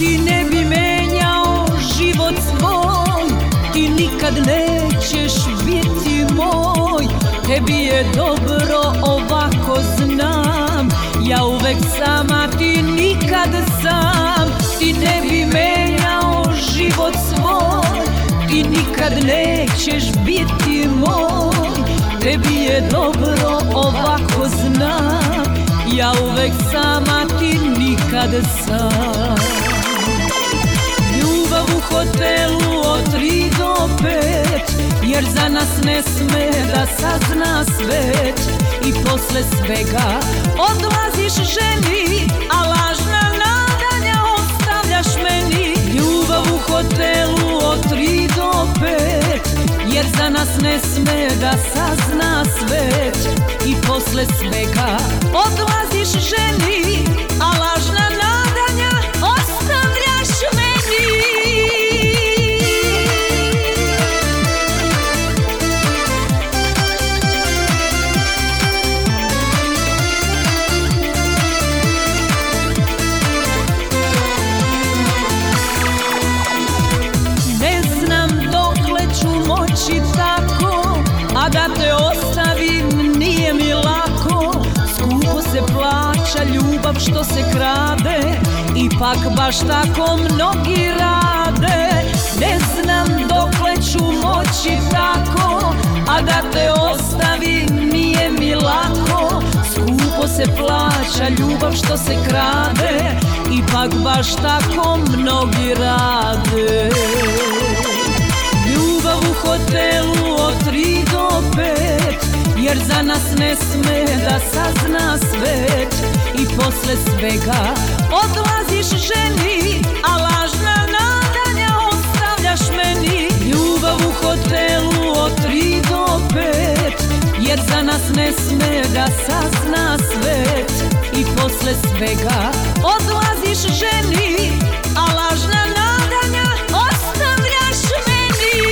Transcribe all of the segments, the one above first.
ti ne bi menjao život svoj, ti nikad nećeš biti moj. Tebi je dobro ovako, znam, ja uvek sama, ti nikad sam. Ti ne bi menjao život svoj, ti nikad nećeš biti moj. Tebi je dobro ovako, znam, ja uvek sama, ti nikad sam. Ljubav u hotelu od 3 do 5, jer za nas ne sme da sazna svet. I posle svega odlaziš ženi, a lažna nadanja ostavljaš meni. Ljubav u hotelu od 3 do 5, jer za nas ne sme da sazna svet. I posle svega odlaziš ženi, a lažna nadanja ostavljaš meni. Ne znam dokle ću moći tako, a da te ostavim nije mi lako. Skupo se plaća ljubav što se krade, ipak baš tako mnogi rade. Ne znam dokle ću moći tako, a da te ostavim nije mi lako. Skupo se plaća ljubav što se krade, ipak baš tako mnogi rade. Ljubav u hotelu od 3 do 5, jer za nas ne sme da sazna svet. I posle svega odlaziš ženi, a lažna nadanja ostavljaš meni. Ljubav u hotelu od 3 do 5, jer za nas ne sme da sazna svet. I posle svega odlaziš ženi, a lažna nadanja ostavljaš meni.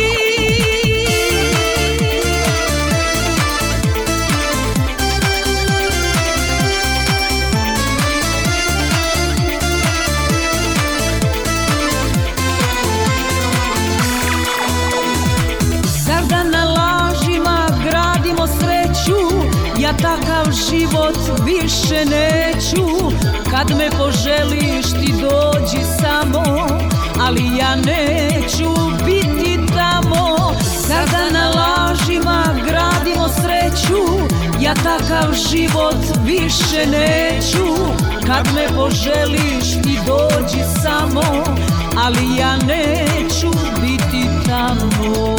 Zar da na lažima gradimo sreću, ja takav život više neću. Kad me poželiš ti dođi samo, ali ja neću biti tamo. Zar da na lažima gradimo sreću, ja takav život više neću. Kad me poželiš ti dođi samo, ali ja neću biti tamo.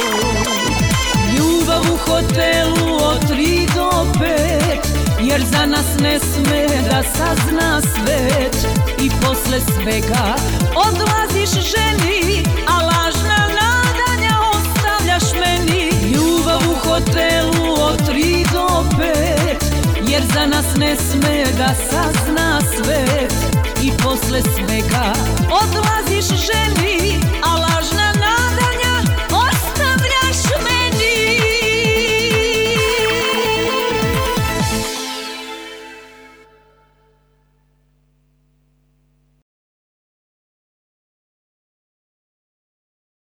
Ljubav u hotelu od 3 do 5, jer za nas ne sme da sazna svet. I posle svega odlaziš ženi, a lažna nadanja ostavljaš meni. Ljubav u hotelu od 3 do 5, jer za nas ne sme da sazna svet. I posle svega odlaziš ženi, a